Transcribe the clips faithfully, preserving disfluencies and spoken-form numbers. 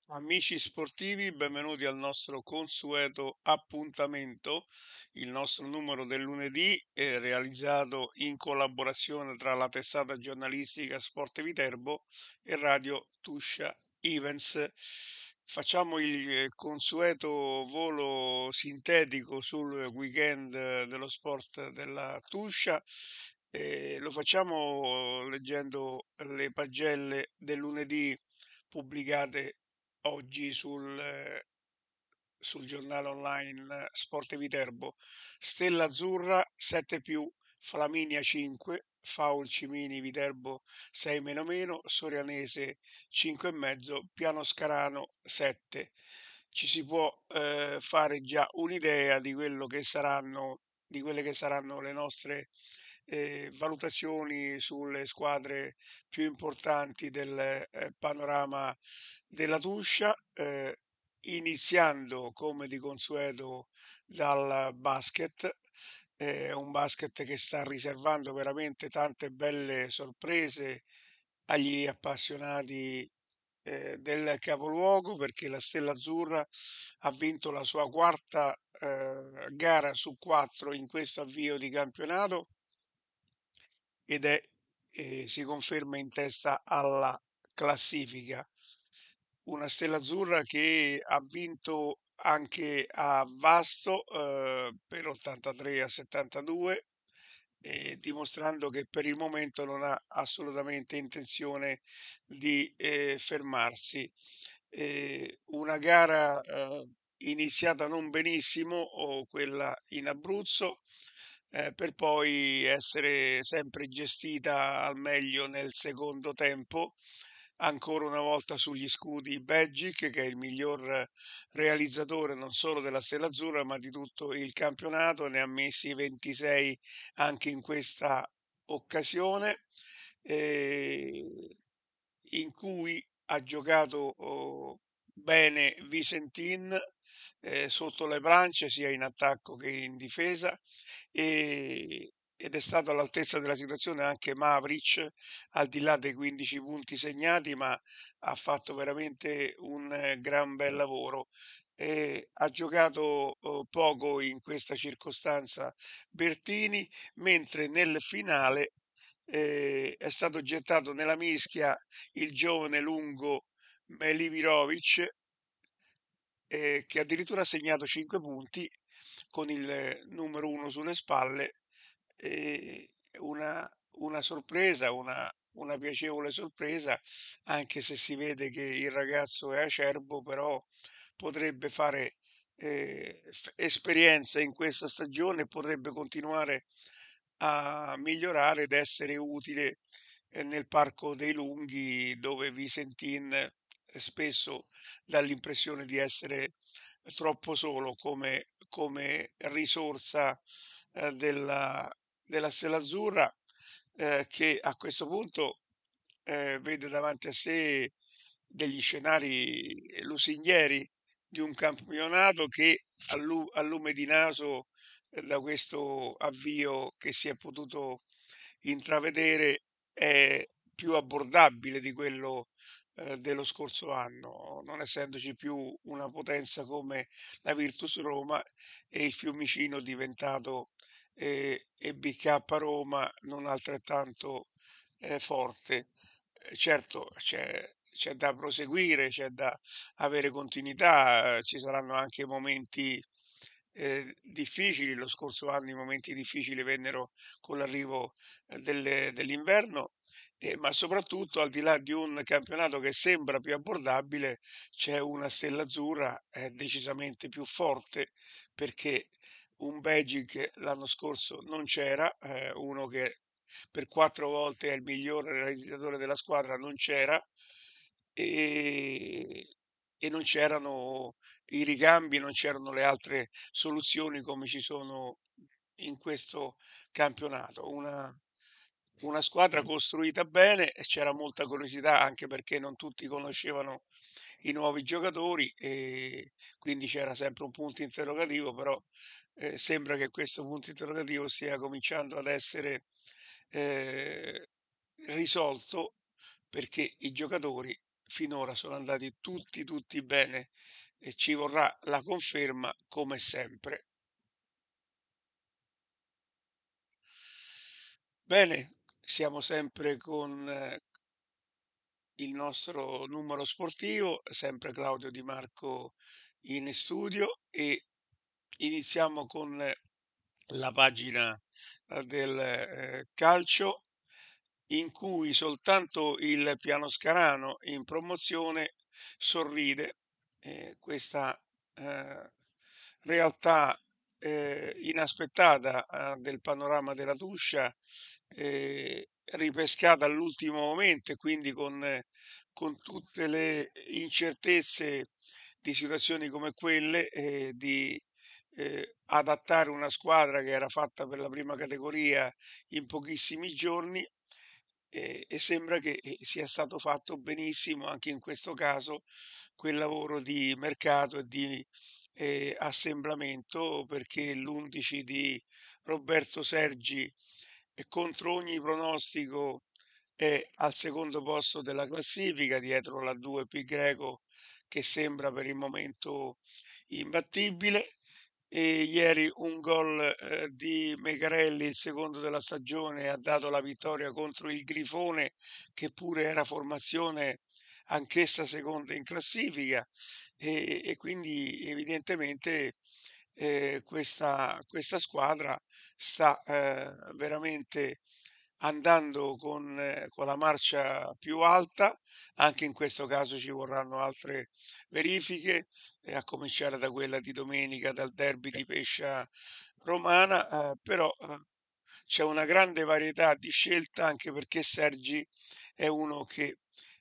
Amici sportivi, benvenuti al nostro consueto appuntamento, il nostro numero del lunedì è realizzato in collaborazione tra la testata giornalistica Sport Viterbo e Radio Tuscia Events. Facciamo il eh, consueto volo sintetico sul weekend eh, dello sport della Tuscia e lo facciamo leggendo le pagelle del lunedì pubblicate oggi sul, eh, sul giornale online Sport Viterbo. Stella Azzurra sette più, Flaminia cinque, Faul Cimini Viterbo sei meno meno, Sorianese cinque e mezzo, Piano Scarano sette. Ci si può eh, fare già un'idea di quello che saranno di quelle che saranno le nostre eh, valutazioni sulle squadre più importanti del eh, panorama della Tuscia, eh, iniziando come di consueto dal basket, eh, un basket che sta riservando veramente tante belle sorprese agli appassionati eh, del capoluogo perché la Stella Azzurra ha vinto la sua quarta eh, gara su quattro in questo avvio di campionato ed è, eh, si conferma in testa alla classifica. Una Stella Azzurra che ha vinto anche a Vasto eh, per ottantatré a settantadue, eh, dimostrando che per il momento non ha assolutamente intenzione di eh, fermarsi. Eh, una gara eh, iniziata non benissimo, o quella in Abruzzo, eh, per poi essere sempre gestita al meglio nel secondo tempo. Ancora una volta sugli scudi Begic, che è il miglior realizzatore non solo della Stella Azzurra, ma di tutto il campionato. Ne ha messi ventisei anche in questa occasione, eh, in cui ha giocato oh, bene Visentin eh, sotto le planche, sia in attacco che in difesa, e, ed è stato all'altezza della situazione anche Mavric, al di là dei quindici punti segnati, ma ha fatto veramente un eh, gran bel lavoro. Eh, ha giocato oh, poco in questa circostanza Bertini, mentre nel finale eh, è stato gettato nella mischia il giovane lungo Melimirovic, eh, che addirittura ha segnato cinque punti con il eh, numero uno sulle spalle. eh, una, una sorpresa, una, una piacevole sorpresa, anche se si vede che il ragazzo è acerbo, però potrebbe fare eh, f- esperienza in questa stagione e potrebbe continuare a migliorare ed essere utile eh, nel Parco dei Lunghi, dove Visentin eh, spesso dà l'impressione di essere troppo solo come, come risorsa eh, della, della Stella Azzurra, eh, che a questo punto eh, vede davanti a sé degli scenari lusinghieri di un campionato che a, lu- a lume di naso, eh, da questo avvio che si è potuto intravedere, è più abbordabile di quello eh, dello scorso anno, non essendoci più una potenza come la Virtus Roma e il Fiumicino diventato eh, E B K Roma non altrettanto eh, forte. Eh, Certo, c'è, c'è da proseguire, c'è da avere continuità, eh, ci saranno anche momenti eh, difficili. Lo scorso anno i momenti difficili vennero con l'arrivo eh, delle- dell'inverno, eh, ma soprattutto al di là di un campionato che sembra più abbordabile, c'è una Stella Azzurra eh, decisamente più forte, perché un Begic l'anno scorso non c'era, eh, uno che per quattro volte è il miglior realizzatore della squadra non c'era, e, e non c'erano i ricambi, non c'erano le altre soluzioni come ci sono in questo campionato. Una, una squadra costruita bene, e c'era molta curiosità anche perché non tutti conoscevano i nuovi giocatori, e quindi c'era sempre un punto interrogativo, però eh, sembra che questo punto interrogativo stia cominciando ad essere eh, risolto, perché i giocatori finora sono andati tutti, tutti bene e ci vorrà la conferma come sempre. Bene, siamo sempre con eh, il nostro numero sportivo, sempre Claudio Di Marco in studio e iniziamo con eh, la pagina eh, del eh, calcio in cui soltanto il Pianoscarano in promozione sorride. Eh, questa eh, realtà eh, inaspettata eh, del panorama della Tuscia, eh, ripescata all'ultimo momento e quindi con, eh, con tutte le incertezze di situazioni come quelle, eh, di eh, adattare una squadra che era fatta per la prima categoria in pochissimi giorni e, e sembra che eh, sia stato fatto benissimo anche in questo caso quel lavoro di mercato e di eh, assemblamento perché l'undici di Roberto Sergi è contro ogni pronostico è al secondo posto della classifica dietro la due Pi Greco che sembra per il momento imbattibile e ieri un gol eh, di Megarelli, il secondo della stagione, ha dato la vittoria contro il Grifone, che pure era formazione anch'essa seconda in classifica e, e quindi evidentemente eh, questa, questa squadra sta eh, veramente andando con, eh, con la marcia più alta. Anche in questo caso ci vorranno altre verifiche eh, a cominciare da quella di domenica dal derby di Pescia romana, eh, però eh, c'è una grande varietà di scelta anche perché Sergi è uno che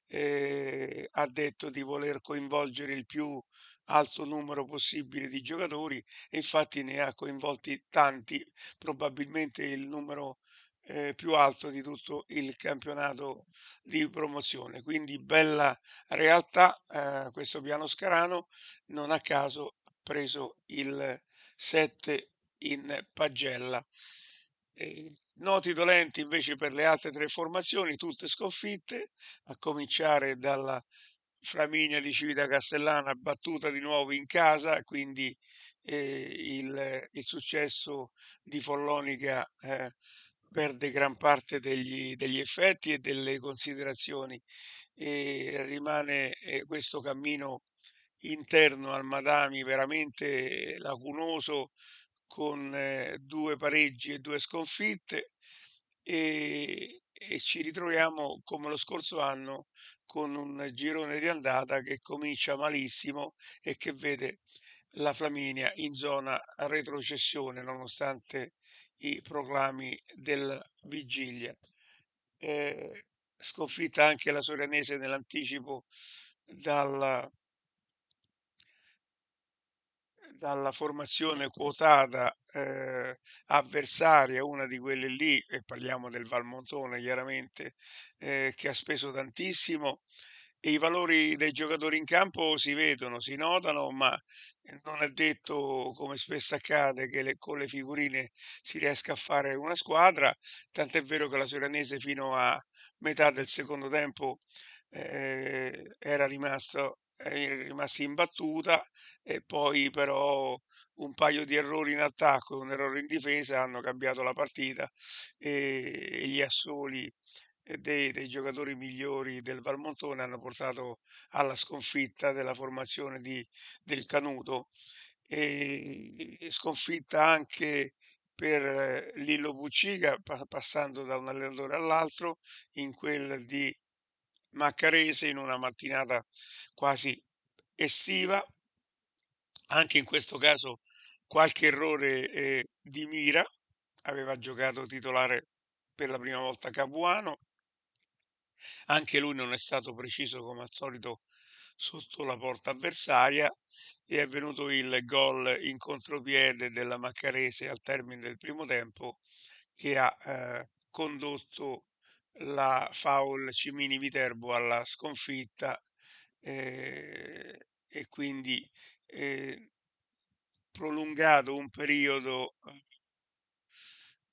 eh, ha detto di voler coinvolgere il più alto numero possibile di giocatori e infatti ne ha coinvolti tanti, probabilmente il numero eh, più alto di tutto il campionato di promozione. Quindi bella realtà, eh, questo piano Scarano non a caso ha preso il sette in pagella. E noti dolenti invece per le altre tre formazioni, tutte sconfitte, a cominciare dalla Flaminia di Civita Castellana battuta di nuovo in casa, quindi eh, il, il successo di Follonica eh, perde gran parte degli, degli effetti e delle considerazioni e rimane eh, questo cammino interno al Madami veramente lacunoso con eh, due pareggi e due sconfitte e, e ci ritroviamo come lo scorso anno con un girone di andata che comincia malissimo e che vede la Flaminia in zona retrocessione nonostante i proclami del Vigilia. Eh, sconfitta anche la Sorianese nell'anticipo dalla dalla formazione quotata eh, avversaria, una di quelle lì, e parliamo del Valmontone chiaramente, eh, che ha speso tantissimo e i valori dei giocatori in campo si vedono, si notano, ma non è detto, come spesso accade, che le- con le figurine si riesca a fare una squadra, tant'è vero che la Soranese fino a metà del secondo tempo eh, era rimasto, è rimasta imbattuta e poi però un paio di errori in attacco e un errore in difesa hanno cambiato la partita e, e gli assoli eh, dei, dei giocatori migliori del Valmontone hanno portato alla sconfitta della formazione di, del Canuto e, e sconfitta anche per eh, Lillo Buccica pa- passando da un allenatore all'altro in quel di Maccarese in una mattinata quasi estiva anche in questo caso qualche errore eh, di mira, aveva giocato titolare per la prima volta Capuano, anche lui non è stato preciso come al solito sotto la porta avversaria e è venuto il gol in contropiede della Maccarese al termine del primo tempo che ha eh, condotto la Foul Cimini Viterbo alla sconfitta eh, e quindi eh, prolungato un periodo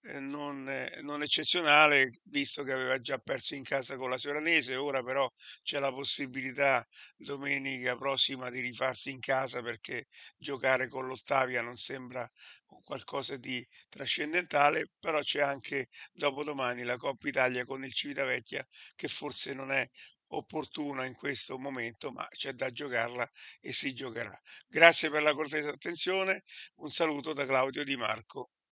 ehm, non eh, non eccezionale, visto che aveva già perso in casa con la Soranese. Ora però c'è la possibilità domenica prossima di rifarsi in casa, perché giocare con l'Ottavia non sembra un qualcosa di trascendentale, però c'è anche dopodomani la Coppa Italia con il Civitavecchia, che forse non è opportuna in questo momento, ma c'è da giocarla e si giocherà. Grazie per la cortese attenzione, un saluto da Claudio Di Marco.